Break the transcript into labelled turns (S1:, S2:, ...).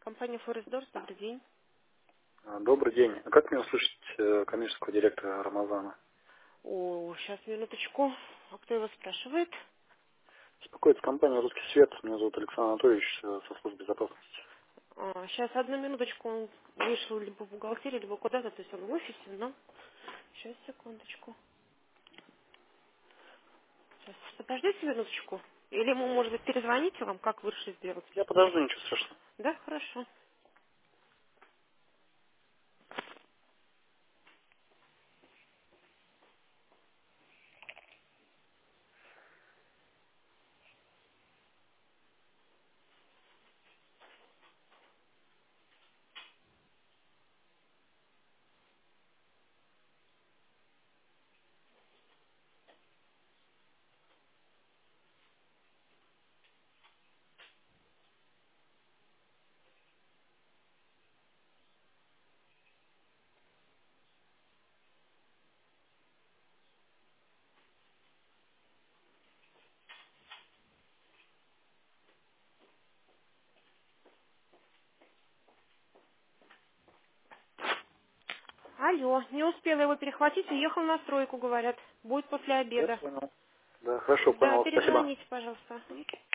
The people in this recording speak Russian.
S1: Компания Форестдорс, добрый день.
S2: Добрый день. А как мне услышать коммерческого директора Рамазана?
S1: О, сейчас, минуточку. А кто его спрашивает?
S2: Беспокоит компания «Русский свет». Меня зовут Александр Анатольевич со службы безопасности.
S1: Сейчас, одну минуточку. Он вышел либо в бухгалтерию, либо куда-то, то есть он в офисе, но... Сейчас, секундочку. Сейчас, подождите минуточку. Или ему, может быть, перезвоните вам, как лучше сделать?
S2: Я подожду, ничего страшного.
S1: Да, хорошо. Алло, не успела его перехватить, уехал на стройку, говорят. Будет после
S2: Я
S1: обеда.
S2: понял. Да, хорошо,
S1: Да,
S2: понял. Спасибо.
S1: перезвоните, пожалуйста.